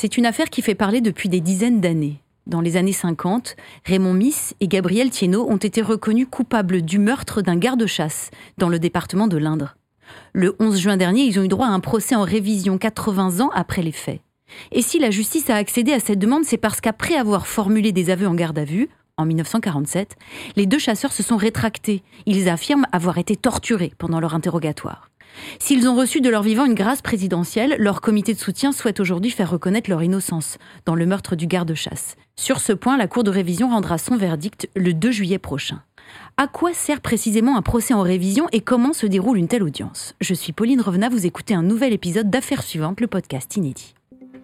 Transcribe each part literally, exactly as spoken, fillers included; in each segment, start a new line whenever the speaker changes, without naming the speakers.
C'est une affaire qui fait parler depuis des dizaines d'années. Dans les années cinquante, Raymond Miss et Gabriel Thiénot ont été reconnus coupables du meurtre d'un garde-chasse dans le département de l'Indre. Le onze juin dernier, ils ont eu droit à un procès en révision quatre-vingts ans après les faits. Et si la justice a accédé à cette demande, c'est parce qu'après avoir formulé des aveux en garde à vue, en dix-neuf cent quarante-sept, les deux chasseurs se sont rétractés. Ils affirment avoir été torturés pendant leur interrogatoire. S'ils ont reçu de leur vivant une grâce présidentielle, leur comité de soutien souhaite aujourd'hui faire reconnaître leur innocence dans le meurtre du garde-chasse. Sur ce point, la Cour de révision rendra son verdict le deux juillet prochain. À quoi sert précisément un procès en révision et comment se déroule une telle audience ? Je suis Pauline Revenat, vous écoutez un nouvel épisode d'Affaires suivantes, le podcast inédit.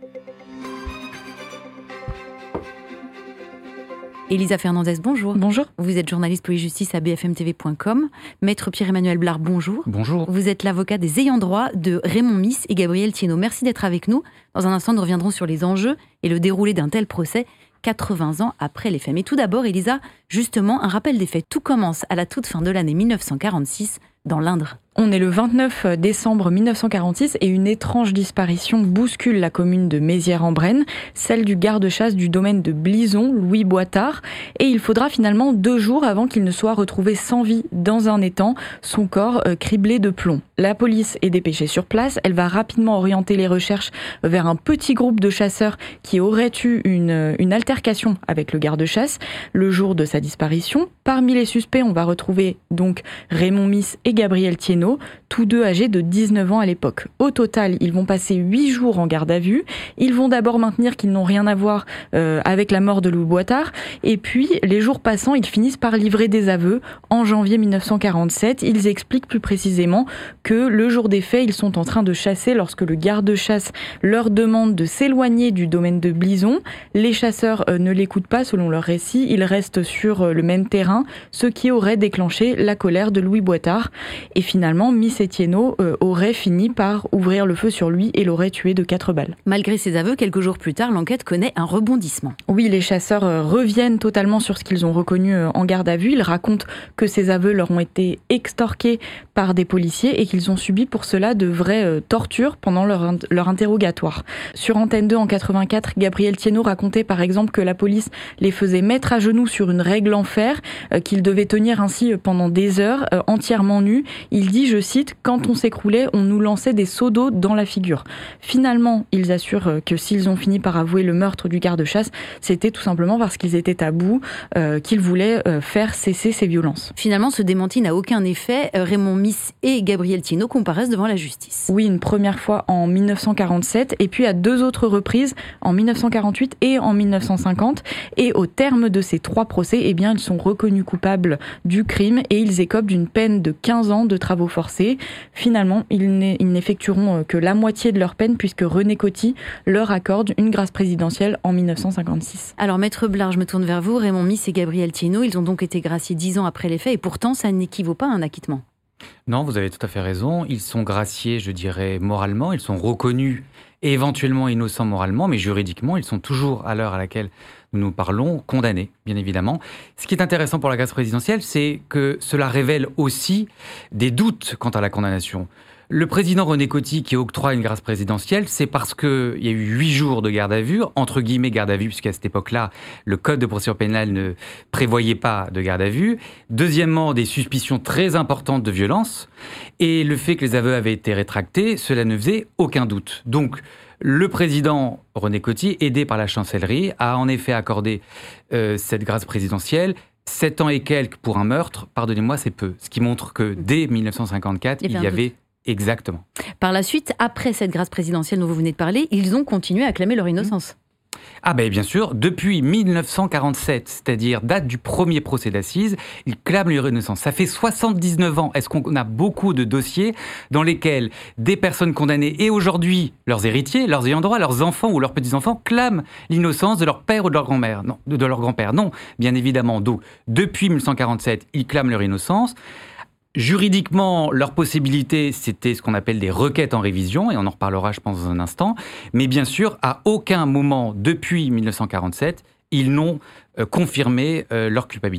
Élisa Fernandez, bonjour.
Bonjour.
Vous êtes journaliste police-justice à b f m t v point com. Maître Pierre-Emmanuel Blard, bonjour.
Bonjour.
Vous êtes l'avocat des ayants droit de Raymond Miss et Gabriel Thiénot. Merci d'être avec nous. Dans un instant, nous reviendrons sur les enjeux et le déroulé d'un tel procès quatre-vingts ans après les faits. Mais tout d'abord, Élisa, justement, un rappel des faits. Tout commence à la toute fin de l'année dix-neuf cent quarante-six dans l'Indre.
On est le vingt-neuf décembre mille neuf cent quarante-six et une étrange disparition bouscule la commune de Mézières-en-Brenne, celle du garde-chasse du domaine de Blison, Louis Boitard. Et il faudra finalement deux jours avant qu'il ne soit retrouvé sans vie dans un étang, son corps euh, criblé de plomb. La police est dépêchée sur place, elle va rapidement orienter les recherches vers un petit groupe de chasseurs qui auraient eu une, une altercation avec le garde-chasse le jour de sa disparition. Parmi les suspects, on va retrouver donc Raymond Miss et Gabriel Thiénot, tous deux âgés de dix-neuf ans à l'époque. Au total, ils vont passer huit jours en garde à vue. Ils vont d'abord maintenir qu'ils n'ont rien à voir euh, avec la mort de Louis Boitard. Et puis, les jours passant, ils finissent par livrer des aveux. En janvier mille neuf cent quarante-sept, ils expliquent plus précisément que le jour des faits, ils sont en train de chasser lorsque le garde-chasse leur demande de s'éloigner du domaine de Blison. Les chasseurs euh, ne l'écoutent pas selon leur récit. Ils restent sur euh, le même terrain, ce qui aurait déclenché la colère de Louis Boitard. Et finalement, Miss et Thiénot euh, auraient fini par ouvrir le feu sur lui et l'auraient tué de quatre balles.
Malgré ces aveux, quelques jours plus tard, l'enquête connaît un rebondissement.
Oui, les chasseurs euh, reviennent totalement sur ce qu'ils ont reconnu euh, en garde à vue. Ils racontent que ces aveux leur ont été extorqués par des policiers et qu'ils ont subi pour cela de vraies euh, tortures pendant leur, leur interrogatoire. Sur Antenne deux en quatre-vingt-quatre, Gabriel Thiénot racontait par exemple que la police les faisait mettre à genoux sur une règle en fer, euh, qu'ils devaient tenir ainsi pendant des heures, euh, entièrement nus. Il dit, je cite, « Quand on s'écroulait, on nous lançait des seaux d'eau dans la figure ». Finalement, ils assurent que s'ils ont fini par avouer le meurtre du garde-chasse, c'était tout simplement parce qu'ils étaient à bout, euh, qu'ils voulaient euh, faire cesser ces violences.
Finalement, ce démenti n'a aucun effet. Raymond Miss et Gabriel Thiénot comparaissent devant la justice.
Oui, une première fois en mille neuf cent quarante-sept et puis à deux autres reprises en mille neuf cent quarante-huit et en mille neuf cent cinquante. Et au terme de ces trois procès, eh bien, ils sont reconnus coupables du crime et ils écopent d'une peine de quinze ans de travaux forcés. Finalement, ils n'effectueront que la moitié de leur peine puisque René Coty leur accorde une grâce présidentielle en mille neuf cent cinquante-six.
Alors, Maître Blard, je me tourne vers vous. Raymond Miss et Gabriel Thiénot, ils ont donc été graciés dix ans après les faits et pourtant, ça n'équivaut pas à un acquittement.
Non, vous avez tout à fait raison. Ils sont graciés, je dirais, moralement. Ils sont reconnus et éventuellement innocents moralement, mais juridiquement, ils sont toujours, à l'heure à laquelle nous nous parlons, condamnés, bien évidemment. Ce qui est intéressant pour la grâce présidentielle, c'est que cela révèle aussi des doutes quant à la condamnation. Le président René Coty qui octroie une grâce présidentielle, c'est parce qu'il y a eu huit jours de garde à vue, entre guillemets garde à vue, puisqu'à cette époque-là, le code de procédure pénale ne prévoyait pas de garde à vue. Deuxièmement, des suspicions très importantes de violence. Et le fait que les aveux avaient été rétractés, cela ne faisait aucun doute. Donc, le président René Coty, aidé par la chancellerie, a en effet accordé euh, cette grâce présidentielle. Sept ans et quelques pour un meurtre, pardonnez-moi, c'est peu. Ce qui montre que dès mille neuf cent cinquante-quatre, il y avait... Exactement.
Par la suite, après cette grâce présidentielle dont vous venez de parler, ils ont continué à clamer leur innocence.
Ah ben bien sûr, depuis mille neuf cent quarante-sept, c'est-à-dire date du premier procès d'assises, ils clament leur innocence. Ça fait soixante-dix-neuf ans. Est-ce qu'on a beaucoup de dossiers dans lesquels des personnes condamnées et aujourd'hui leurs héritiers, leurs ayants droit, leurs enfants ou leurs petits-enfants clament l'innocence de leur père ou de leur grand-mère ? Non, de leur grand-père. Non, bien évidemment. Donc, depuis mille neuf cent quarante-sept, ils clament leur innocence. Juridiquement, leur possibilité, c'était ce qu'on appelle des requêtes en révision, et on en reparlera, je pense, dans un instant. Mais bien sûr, à aucun moment, depuis mille neuf cent quarante-sept, ils n'ont euh, confirmé euh, leur culpabilité.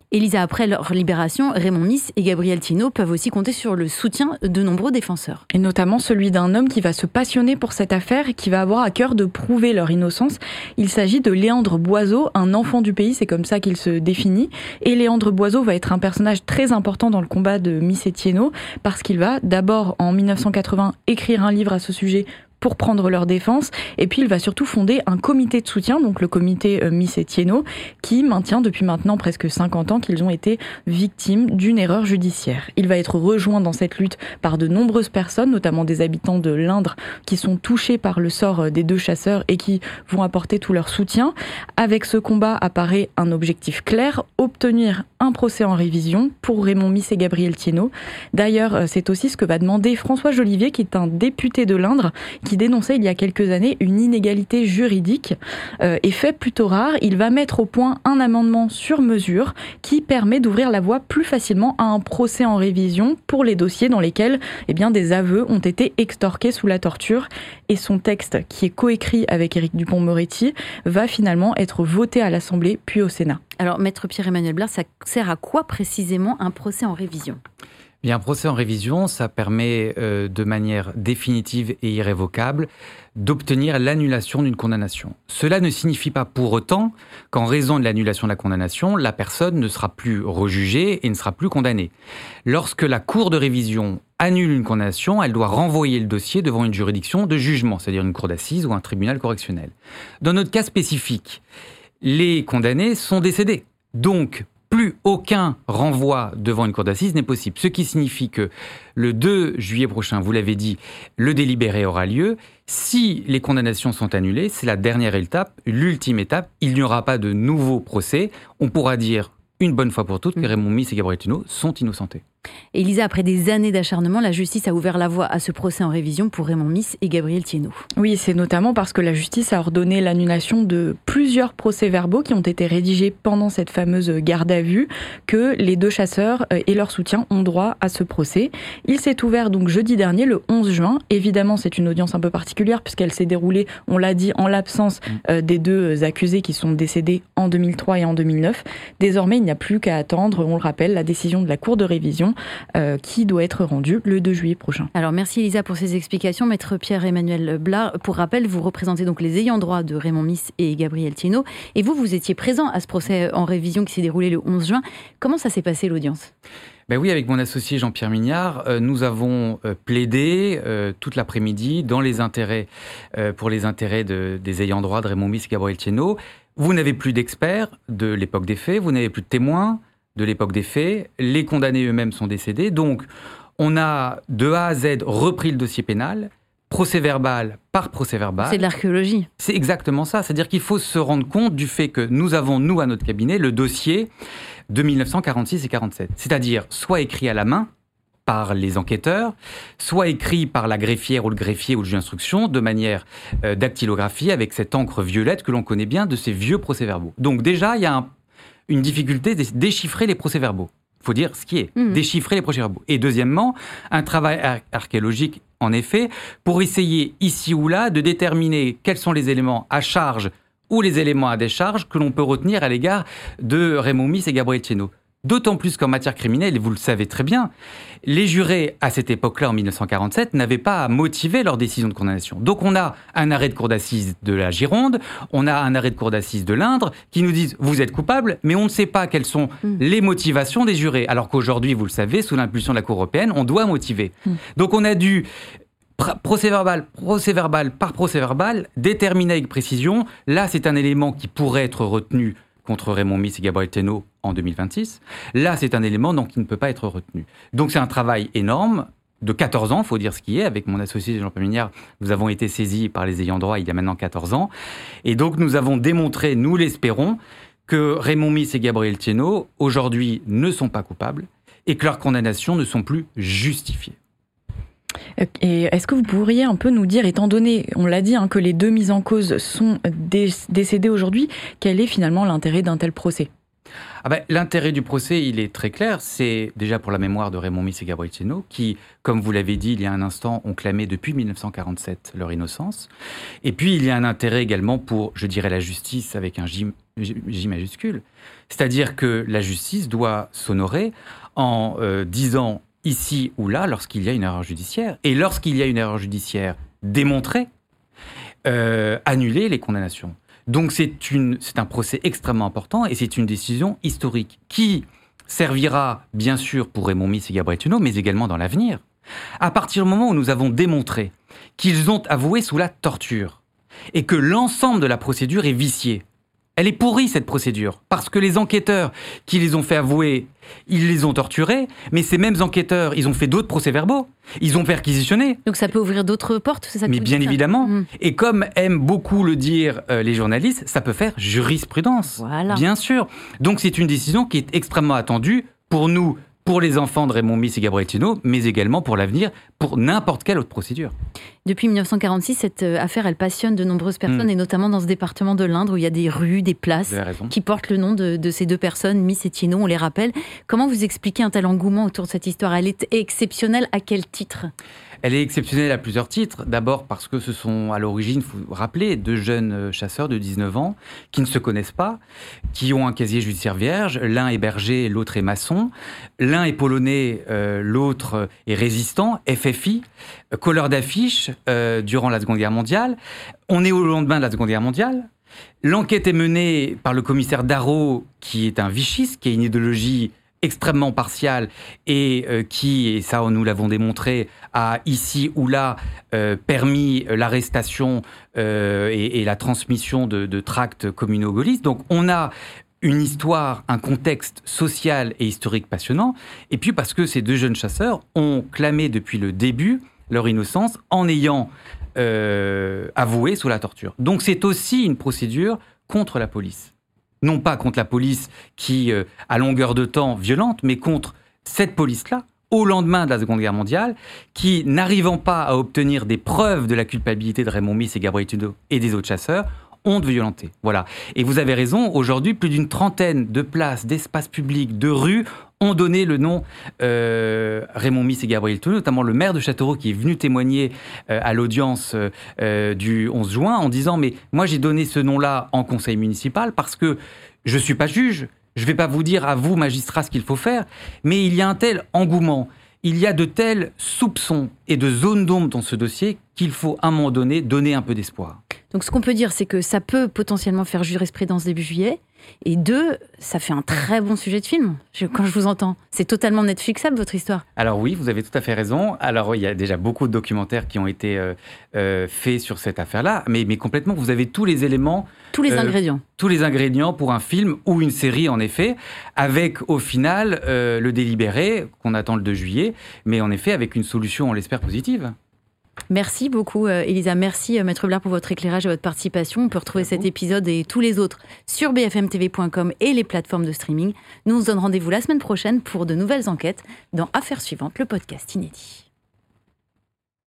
Elisa, après leur libération, Raymond Miss et Gabriel Thiénot peuvent aussi compter sur le soutien de nombreux défenseurs.
Et notamment celui d'un homme qui va se passionner pour cette affaire et qui va avoir à cœur de prouver leur innocence. Il s'agit de Léandre Boiseau, un enfant du pays, c'est comme ça qu'il se définit. Et Léandre Boiseau va être un personnage très important dans le combat de Miss et Thiénot parce qu'il va d'abord en dix-neuf cent quatre-vingts écrire un livre à ce sujet pour prendre leur défense, et puis il va surtout fonder un comité de soutien, donc le comité euh, Miss et Thiénot, qui maintient depuis maintenant presque cinquante ans qu'ils ont été victimes d'une erreur judiciaire. Il va être rejoint dans cette lutte par de nombreuses personnes, notamment des habitants de l'Indre, qui sont touchés par le sort des deux chasseurs et qui vont apporter tout leur soutien. Avec ce combat apparaît un objectif clair, obtenir un procès en révision pour Raymond Miss et Gabriel Thiénot. D'ailleurs, c'est aussi ce que va demander François Jolivier, qui est un député de l'Indre, qui dénonçait il y a quelques années une inégalité juridique euh, et fait plutôt rare. Il va mettre au point un amendement sur mesure qui permet d'ouvrir la voie plus facilement à un procès en révision pour les dossiers dans lesquels eh bien, des aveux ont été extorqués sous la torture. Et son texte, qui est coécrit avec Éric Dupond-Moretti, va finalement être voté à l'Assemblée puis au Sénat.
Alors, Maître Pierre-Emmanuel Blard, ça sert à quoi précisément un procès en révision ?
Bien, un procès en révision, ça permet euh, de manière définitive et irrévocable d'obtenir l'annulation d'une condamnation. Cela ne signifie pas pour autant qu'en raison de l'annulation de la condamnation, la personne ne sera plus rejugée et ne sera plus condamnée. Lorsque la Cour de révision annule une condamnation, elle doit renvoyer le dossier devant une juridiction de jugement, c'est-à-dire une cour d'assises ou un tribunal correctionnel. Dans notre cas spécifique, les condamnés sont décédés. Donc, plus aucun renvoi devant une cour d'assises n'est possible. Ce qui signifie que le deux juillet prochain, vous l'avez dit, le délibéré aura lieu. Si les condamnations sont annulées, c'est la dernière étape, l'ultime étape. Il n'y aura pas de nouveau procès. On pourra dire une bonne fois pour toutes que Raymond Miss et Gabriel Thiénot sont innocentés.
Elisa, après des années d'acharnement, la justice a ouvert la voie à ce procès en révision pour Raymond Miss et Gabriel Thiénot.
Oui, c'est notamment parce que la justice a ordonné l'annulation de plusieurs procès-verbaux qui ont été rédigés pendant cette fameuse garde à vue que les deux chasseurs et leurs soutiens ont droit à ce procès. Il s'est ouvert donc jeudi dernier, le onze juin. Évidemment, c'est une audience un peu particulière puisqu'elle s'est déroulée, on l'a dit, en l'absence euh, des deux accusés qui sont décédés en deux mille trois et en deux mille neuf. Désormais, il n'y a plus qu'à attendre, on le rappelle, la décision de la Cour de révision Euh, qui doit être rendu le deux juillet prochain.
Alors merci Elisa pour ces explications. Maître Pierre-Emmanuel Blard, pour rappel, vous représentez donc les ayants droit de Raymond Miss et Gabriel Thiénot. Et vous, vous étiez présent à ce procès en révision qui s'est déroulé le onze juin. Comment ça s'est passé l'audience ?
Ben oui, avec mon associé Jean-Pierre Mignard, euh, nous avons euh, plaidé euh, toute l'après-midi dans les intérêts, euh, pour les intérêts de, des ayants droit de Raymond Miss et Gabriel Thiénot. Vous n'avez plus d'experts de l'époque des faits, vous n'avez plus de témoins de l'époque des faits, les condamnés eux-mêmes sont décédés, donc on a de A à Z repris le dossier pénal, procès-verbal par procès-verbal.
C'est de l'archéologie.
C'est exactement ça, c'est-à-dire qu'il faut se rendre compte du fait que nous avons, nous, à notre cabinet, le dossier de dix-neuf cent quarante-six et quarante-sept, c'est-à-dire soit écrit à la main par les enquêteurs, soit écrit par la greffière ou le greffier ou le juge d'instruction de manière euh, dactylographie avec cette encre violette que l'on connaît bien de ces vieux procès-verbaux. Donc déjà, il y a un une difficulté de déchiffrer les procès-verbaux. Il faut dire ce qui est, mmh. déchiffrer les procès-verbaux. Et deuxièmement, un travail ar- archéologique, en effet, pour essayer ici ou là de déterminer quels sont les éléments à charge ou les éléments à décharge que l'on peut retenir à l'égard de Raymond Miss et Gabriel Thiénot. D'autant plus qu'en matière criminelle, et vous le savez très bien, les jurés, à cette époque-là, en dix-neuf cent quarante-sept, n'avaient pas à motiver leur décision de condamnation. Donc on a un arrêt de cour d'assises de la Gironde, on a un arrêt de cour d'assises de l'Indre, qui nous disent « vous êtes coupable », mais on ne sait pas quelles sont mmh. les motivations des jurés. Alors qu'aujourd'hui, vous le savez, sous l'impulsion de la Cour européenne, on doit motiver. Mmh. Donc on a dû... procès-verbal, procès-verbal par procès-verbal, déterminer avec précision. Là, c'est un élément qui pourrait être retenu contre Raymond Miss et Gabriel Thiénot en deux mille vingt-six. Là, c'est un élément donc, qui ne peut pas être retenu. Donc, c'est un travail énorme de quatorze ans, il faut dire ce qui est. Avec mon associé Jean-Pierre Mignard, nous avons été saisis par les ayants droit il y a maintenant quatorze ans. Et donc, nous avons démontré, nous l'espérons, que Raymond Miss et Gabriel Thiénot, aujourd'hui, ne sont pas coupables et que leurs condamnations ne sont plus justifiées.
Et est-ce que vous pourriez un peu nous dire, étant donné, on l'a dit, hein, que les deux mises en cause sont dé- décédées aujourd'hui, quel est finalement l'intérêt d'un tel procès ?
Ah ben, l'intérêt du procès, il est très clair. C'est déjà pour la mémoire de Raymond Miss et Gabriel Thiénot, qui, comme vous l'avez dit il y a un instant, ont clamé depuis dix-neuf cent quarante-sept leur innocence. Et puis, il y a un intérêt également pour, je dirais, la justice avec un J J majuscule. C'est-à-dire que la justice doit s'honorer en euh, disant ici ou là lorsqu'il y a une erreur judiciaire. Et lorsqu'il y a une erreur judiciaire démontrée, euh, annuler les condamnations. Donc c'est, une, c'est un procès extrêmement important et c'est une décision historique qui servira bien sûr pour Raymond Miss et Gabriel Tuno, mais également dans l'avenir. À partir du moment où nous avons démontré qu'ils ont avoué sous la torture et que l'ensemble de la procédure est viciée, elle est pourrie cette procédure, parce que les enquêteurs qui les ont fait avouer, ils les ont torturés, mais ces mêmes enquêteurs, ils ont fait d'autres procès-verbaux, ils ont perquisitionné.
Donc ça peut ouvrir d'autres portes, c'est ça que
Mais bien évidemment. Mmh. Et comme aiment beaucoup le dire euh, les journalistes, ça peut faire jurisprudence.
Voilà.
Bien sûr. Donc c'est une décision qui est extrêmement attendue pour nous, pour les enfants de Raymond Miss et Gabriel Tuno, mais également pour l'avenir, pour n'importe quelle autre procédure.
Depuis dix-neuf cent quarante-six, cette affaire, elle passionne de nombreuses personnes, mmh. et notamment dans ce département de l'Indre où il y a des rues, des places qui portent le nom de, de ces deux personnes, Miss et Tuno, on les rappelle. Comment vous expliquez un tel engouement autour de cette histoire ? Elle est exceptionnelle à quel titre ?
Elle est exceptionnelle à plusieurs titres. D'abord parce que ce sont à l'origine, il faut vous rappeler, deux jeunes chasseurs de dix-neuf ans qui ne se connaissent pas, qui ont un casier judiciaire vierge. L'un est berger, l'autre est maçon. L'un est polonais, euh, l'autre est résistant, F F I, euh, colleur d'affiches euh, durant la Seconde Guerre mondiale. On est au lendemain de la Seconde Guerre mondiale. L'enquête est menée par le commissaire Darro, qui est un vichiste, qui a une idéologie extrêmement partial et euh, qui, et ça nous l'avons démontré, a ici ou là euh, permis l'arrestation euh, et, et la transmission de, de tracts communaux-gaullistes. Donc on a une histoire, un contexte social et historique passionnant, et puis parce que ces deux jeunes chasseurs ont clamé depuis le début leur innocence en ayant euh, avoué sous la torture. Donc c'est aussi une procédure contre la police. Non pas contre la police qui, euh, à longueur de temps, violente, mais contre cette police-là, au lendemain de la Seconde Guerre mondiale, qui, n'arrivant pas à obtenir des preuves de la culpabilité de Raymond Miss et Gabriel Tuno et des autres chasseurs, ont violenté. Voilà. Et vous avez raison, aujourd'hui, plus d'une trentaine de places, d'espaces publics, de rues ont donné le nom euh, Raymond Miss et Gabriel Tuno, notamment le maire de Châteauroux qui est venu témoigner euh, à l'audience euh, du onze juin en disant « Mais moi, j'ai donné ce nom-là en conseil municipal parce que je ne suis pas juge, je ne vais pas vous dire à vous, magistrats, ce qu'il faut faire, mais il y a un tel engouement, il y a de tels soupçons et de zones d'ombre dans ce dossier qu'il faut, à un moment donné, donner un peu d'espoir. »
Donc ce qu'on peut dire, c'est que ça peut potentiellement faire jurisprudence début juillet. Et deux, ça fait un très bon sujet de film, je, quand je vous entends. C'est totalement Netflixable, votre histoire.
Alors oui, vous avez tout à fait raison. Alors il y a déjà beaucoup de documentaires qui ont été euh, euh, faits sur cette affaire-là, mais, mais complètement, vous avez tous les éléments...
Tous les
euh,
ingrédients.
Tous les ingrédients pour un film ou une série, en effet, avec au final euh, le délibéré, qu'on attend le deux juillet, mais en effet avec une solution, on l'espère, positive.
Merci beaucoup, euh, Elisa. Merci, euh, Maître Blard, pour votre éclairage et votre participation. On peut retrouver cet épisode et tous les autres sur b f m t v point com et les plateformes de streaming. Nous, on se donne rendez-vous la semaine prochaine pour de nouvelles enquêtes dans Affaires suivantes, le podcast inédit.